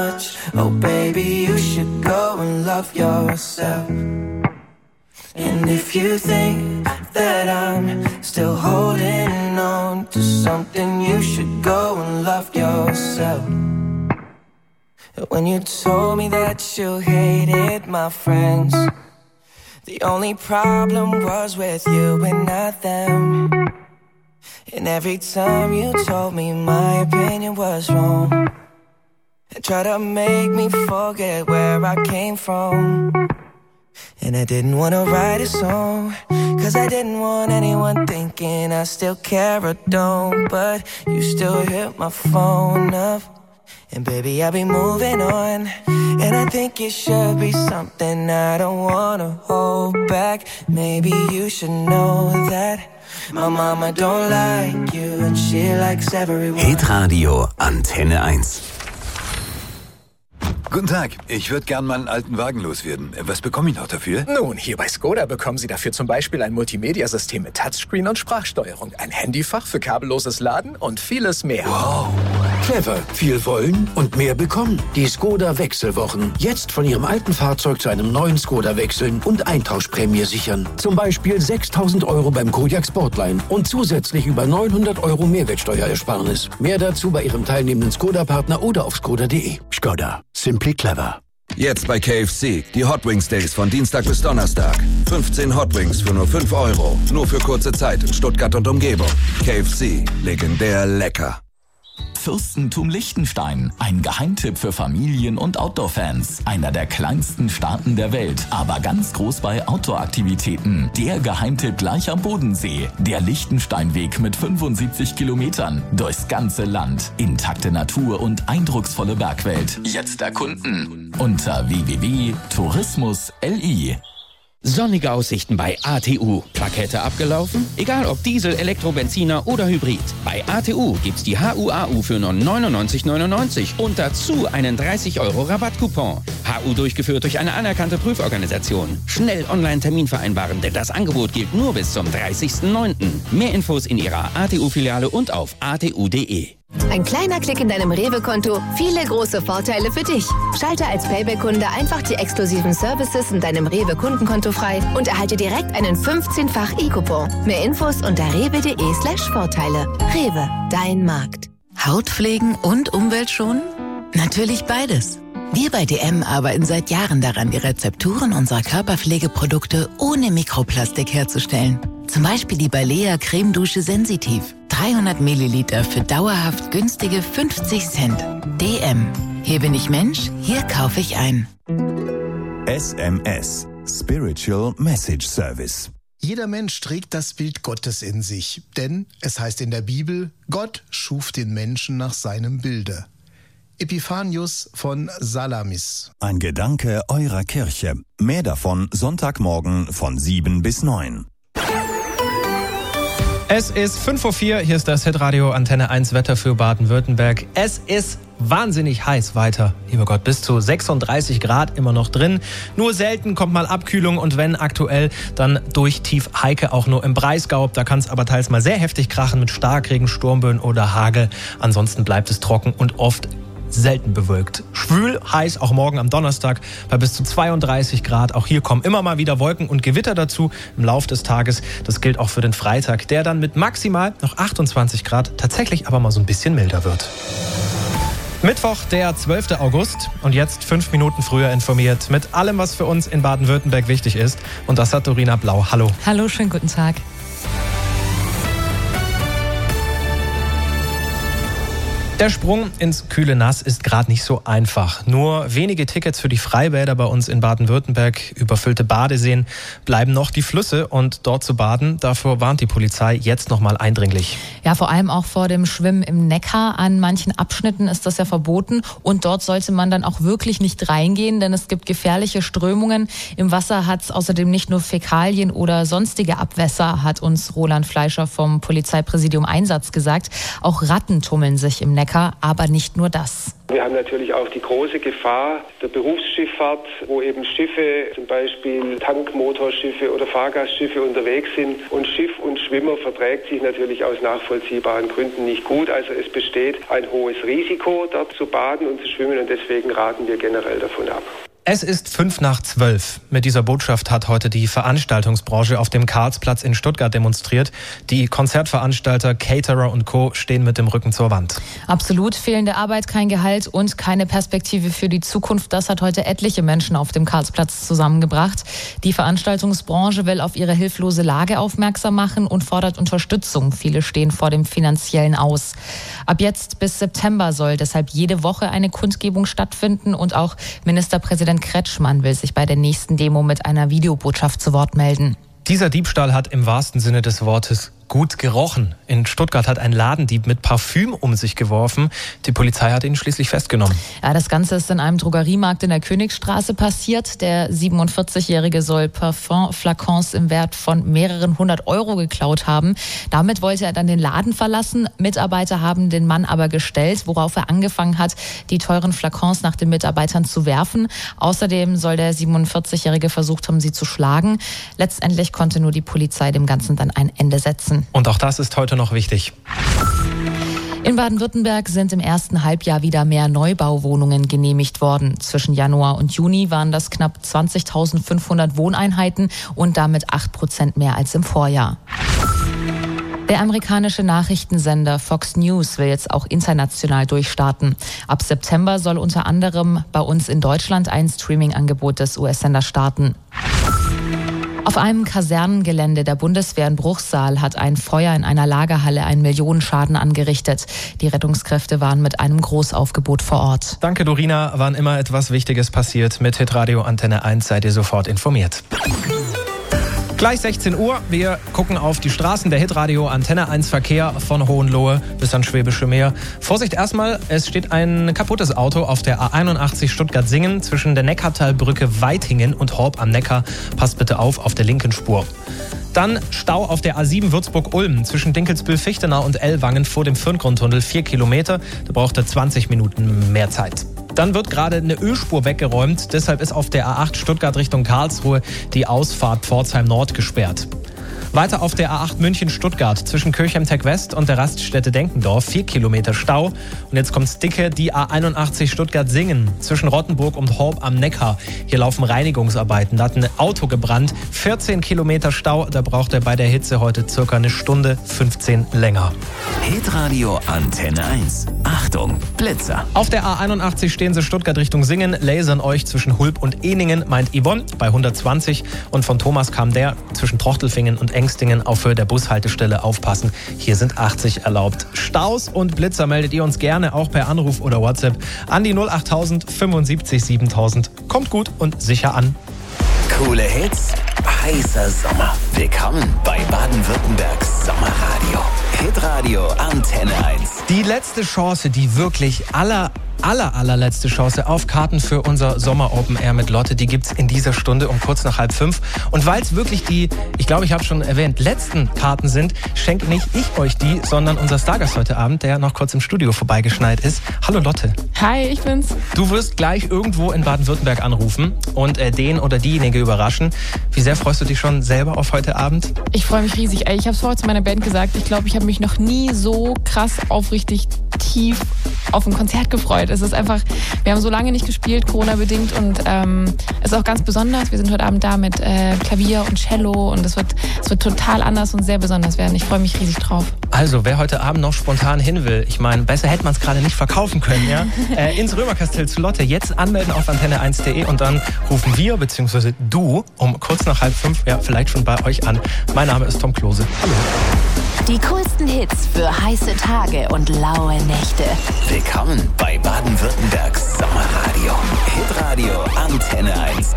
much. Oh baby, you should go and love yourself. And if you think that I'm still holding on to something, you should go and love yourself. When you told me that you hated my friends, the only problem was with you and not them. And every time you told me my opinion was wrong, and tried to make me forget where I came from. And I didn't want to write a song, cause I didn't want anyone thinking I still care or don't. But you still hit my phone up, and baby I'll be moving on. And I think it should be something I don't want to hold back. Maybe you should know that my mama don't like you and she likes everyone. Hitradio Antenne 1. Guten Tag, ich würde gern meinen alten Wagen loswerden. Was bekomme ich noch dafür? Nun, hier bei Skoda bekommen Sie dafür zum Beispiel ein Multimedia-System mit Touchscreen und Sprachsteuerung, ein Handyfach für kabelloses Laden und vieles mehr. Wow. Clever, viel wollen und mehr bekommen. Die Skoda Wechselwochen. Jetzt von Ihrem alten Fahrzeug zu einem neuen Skoda wechseln und Eintauschprämie sichern. Zum Beispiel 6.000 € beim Kodiaq Sportline und zusätzlich über 900 € Mehrwertsteuerersparnis. Mehr dazu bei Ihrem teilnehmenden Skoda-Partner oder auf skoda.de. Skoda. Simply clever. Jetzt bei KFC. Die Hot Wings Days von Dienstag bis Donnerstag. 15 Hot Wings für nur 5 €. Nur für kurze Zeit in Stuttgart und Umgebung. KFC. Legendär lecker. Fürstentum Liechtenstein, ein Geheimtipp für Familien- und Outdoor-Fans. Einer der kleinsten Staaten der Welt, aber ganz groß bei Outdoor-Aktivitäten. Der Geheimtipp gleich am Bodensee. Der Liechtensteinweg mit 75 Kilometern durchs ganze Land. Intakte Natur und eindrucksvolle Bergwelt. Jetzt erkunden unter www.tourismus.li. Sonnige Aussichten bei ATU. Plakette abgelaufen? Egal ob Diesel, Elektro, Benziner oder Hybrid. Bei ATU gibt's die HUAU für nur 99,99 und dazu einen 30 € Rabattcoupon. HU durchgeführt durch eine anerkannte Prüforganisation. Schnell Online-Termin vereinbaren, denn das Angebot gilt nur bis zum 30.09. Mehr Infos in Ihrer ATU-Filiale und auf atu.de. Ein kleiner Klick in deinem Rewe-Konto, viele große Vorteile für dich. Schalte als Payback-Kunde einfach die exklusiven Services in deinem Rewe-Kundenkonto frei und erhalte direkt einen 15-fach E-Coupon. Mehr Infos unter rewe.de/Vorteile. Rewe, dein Markt. Hautpflegen und Umwelt schonen? Natürlich beides. Wir bei DM arbeiten seit Jahren daran, die Rezepturen unserer Körperpflegeprodukte ohne Mikroplastik herzustellen. Zum Beispiel die Balea Cremedusche Sensitiv. 300 Milliliter für dauerhaft günstige 50 Cent. DM. Hier bin ich Mensch, hier kaufe ich ein. SMS. Spiritual Message Service. Jeder Mensch trägt das Bild Gottes in sich, denn es heißt in der Bibel, Gott schuf den Menschen nach seinem Bilde. Epiphanius von Salamis. Ein Gedanke eurer Kirche. Mehr davon Sonntagmorgen von 7 bis 9. Es ist 5:04 Uhr, hier ist das Hitradio Antenne 1 Wetter für Baden-Württemberg. Es ist wahnsinnig heiß weiter, lieber Gott, bis zu 36 Grad immer noch drin. Nur selten kommt mal Abkühlung und wenn aktuell, dann durch Tief Heike auch nur im Breisgau. Da kann es aber teils mal sehr heftig krachen mit Starkregen, Sturmböen oder Hagel. Ansonsten bleibt es trocken und oft selten bewölkt. Schwül, heiß, auch morgen am Donnerstag bei bis zu 32 Grad. Auch hier kommen immer mal wieder Wolken und Gewitter dazu im Lauf des Tages. Das gilt auch für den Freitag, der dann mit maximal noch 28 Grad tatsächlich aber mal so ein bisschen milder wird. Mittwoch, der 12. August und jetzt 5 Minuten früher informiert mit allem, was für uns in Baden-Württemberg wichtig ist. Und das hat Dorina Blau. Hallo. Hallo, schönen guten Tag. Der Sprung ins kühle Nass ist gerade nicht so einfach. Nur wenige Tickets für die Freibäder bei uns in Baden-Württemberg, überfüllte Badeseen, bleiben noch die Flüsse und dort zu baden. Davor warnt die Polizei jetzt nochmal eindringlich. Ja, vor allem auch vor dem Schwimmen im Neckar. An manchen Abschnitten ist das ja verboten und dort sollte man dann auch wirklich nicht reingehen, denn es gibt gefährliche Strömungen. Im Wasser hat es außerdem nicht nur Fäkalien oder sonstige Abwässer, hat uns Roland Fleischer vom Polizeipräsidium Einsatz gesagt. Auch Ratten tummeln sich im Neckar. Neckar, aber nicht nur das. Wir haben natürlich auch die große Gefahr der Berufsschifffahrt, wo eben Schiffe, zum Beispiel Tankmotorschiffe oder Fahrgastschiffe unterwegs sind und Schiff und Schwimmer verträgt sich natürlich aus nachvollziehbaren Gründen nicht gut. Also es besteht ein hohes Risiko, dort zu baden und zu schwimmen und deswegen raten wir generell davon ab. Es ist 11:55. Mit dieser Botschaft hat heute die Veranstaltungsbranche auf dem Karlsplatz in Stuttgart demonstriert. Die Konzertveranstalter, Caterer und Co. stehen mit dem Rücken zur Wand. Absolut, fehlende Arbeit, kein Gehalt und keine Perspektive für die Zukunft. Das hat heute etliche Menschen auf dem Karlsplatz zusammengebracht. Die Veranstaltungsbranche will auf ihre hilflose Lage aufmerksam machen und fordert Unterstützung. Viele stehen vor dem finanziellen Aus. Ab jetzt bis September soll deshalb jede Woche eine Kundgebung stattfinden und auch Ministerpräsident Kretschmann will sich bei der nächsten Demo mit einer Videobotschaft zu Wort melden. Dieser Diebstahl hat im wahrsten Sinne des Wortes gut gerochen. In Stuttgart hat ein Ladendieb mit Parfüm um sich geworfen. Die Polizei hat ihn schließlich festgenommen. Ja, das Ganze ist in einem Drogeriemarkt in der Königsstraße passiert. Der 47-Jährige soll Parfumflakons im Wert von mehreren 100 Euro geklaut haben. Damit wollte er dann den Laden verlassen. Mitarbeiter haben den Mann aber gestellt, worauf er angefangen hat, die teuren Flakons nach den Mitarbeitern zu werfen. Außerdem soll der 47-Jährige versucht haben, sie zu schlagen. Letztendlich konnte nur die Polizei dem Ganzen dann ein Ende setzen. Und auch das ist heute noch wichtig. In Baden-Württemberg sind im ersten Halbjahr wieder mehr Neubauwohnungen genehmigt worden. Zwischen Januar und Juni waren das knapp 20.500 Wohneinheiten und damit 8% mehr als im Vorjahr. Der amerikanische Nachrichtensender Fox News will jetzt auch international durchstarten. Ab September soll unter anderem bei uns in Deutschland ein Streaming-Angebot des US-Senders starten. Auf einem Kasernengelände der Bundeswehr in Bruchsal hat ein Feuer in einer Lagerhalle einen Millionenschaden angerichtet. Die Rettungskräfte waren mit einem Großaufgebot vor Ort. Danke, Dorina. Wann immer etwas Wichtiges passiert, mit Hitradio Antenne 1 seid ihr sofort informiert. Gleich 16 Uhr. Wir gucken auf die Straßen der Hitradio Antenne 1 Verkehr von Hohenlohe bis ans Schwäbische Meer. Vorsicht erstmal, es steht ein kaputtes Auto auf der A81 Stuttgart-Singen zwischen der Neckartalbrücke Weitingen und Horb am Neckar. Passt bitte auf der linken Spur. Dann Stau auf der A7 Würzburg-Ulm zwischen Dinkelsbühl-Fichtenau und Ellwangen vor dem Firngrundtunnel 4 Kilometer. Da braucht er 20 Minuten mehr Zeit. Dann wird gerade eine Ölspur weggeräumt. Deshalb ist auf der A8 Stuttgart Richtung Karlsruhe die Ausfahrt Pforzheim Nord gesperrt. Weiter auf der A8 München-Stuttgart zwischen Kirchheim-Tech West und der Raststätte Denkendorf 4 Kilometer Stau. Und jetzt kommt's dicke, die A81 Stuttgart-Singen zwischen Rottenburg und Horb am Neckar. Hier laufen Reinigungsarbeiten. Da hat ein Auto gebrannt. 14 Kilometer Stau. Da braucht er bei der Hitze heute circa 1 Stunde 15 länger. Hitradio Antenne 1. Achtung, Blitzer. Auf der A81 stehen Sie Stuttgart Richtung Singen, lasern euch zwischen Hulb und Ehningen, meint Yvonne, bei 120. Und von Thomas kam der zwischen Trochtelfingen und Engstingen auf Höhe der Bushaltestelle aufpassen. Hier sind 80 erlaubt. Staus und Blitzer meldet ihr uns gerne auch per Anruf oder WhatsApp an die 08000 75 7000. Kommt gut und sicher an. Coole Hits, heißer Sommer. Willkommen bei Baden-Württembergs Sommerradio. Hitradio Antenne 1. Die letzte Chance, die wirklich allerletzte Chance auf Karten für unser Sommer Open Air mit Lotte, die gibt's in dieser Stunde um kurz nach 4:30. Und weil es wirklich die, ich glaube, ich habe schon erwähnt, letzten Karten sind, schenke nicht ich euch die, sondern unser Stargast heute Abend, der noch kurz im Studio vorbeigeschneit ist. Hallo Lotte. Hi, ich bin's. Du wirst gleich irgendwo in Baden-Württemberg anrufen und den oder diejenige überraschen. Wie sehr freust du dich schon selber auf heute Abend? Ich freue mich riesig. Ich habe es vorher zu meiner Band gesagt. Ich glaube, ich habe mich noch nie so krass aufrichtig tief auf ein Konzert gefreut. Es ist einfach, wir haben so lange nicht gespielt, Corona-bedingt, und es ist auch ganz besonders. Wir sind heute Abend da mit Klavier und Cello und es wird total anders und sehr besonders werden. Ich freue mich riesig drauf. Also, wer heute Abend noch spontan hin will, ich meine, besser hätte man es gerade nicht verkaufen können, ja? Ins Römerkastell zu Lotte, jetzt anmelden auf antenne1.de und dann rufen wir, beziehungsweise du, um kurz nach 4:30, ja, vielleicht schon bei euch an. Mein Name ist Tom Klose. Hallo. Die coolsten Hits für heiße Tage und laue Nächte. Willkommen bei Baden-Württembergs Sommerradio. Hitradio Antenne 1.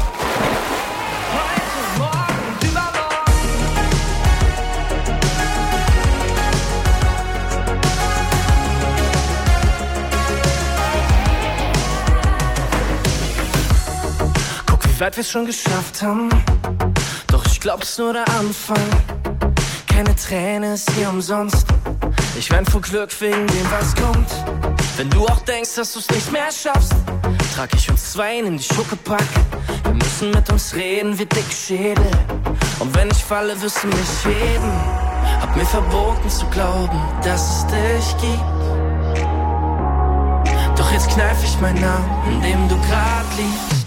Guck, wie weit wir's schon geschafft haben. Doch ich glaub's nur der Anfang. Keine Träne ist hier umsonst. Ich renn vor Glück wegen dem, was kommt. Wenn du auch denkst, dass du's nicht mehr schaffst, trag ich uns zwei in die Schuckepack. Wir müssen mit uns reden wie dicke Schädel. Und wenn ich falle, wirst du mich heben. Hab mir verboten zu glauben, dass es dich gibt. Doch jetzt kneif ich meinen Namen, in dem du grad liegst.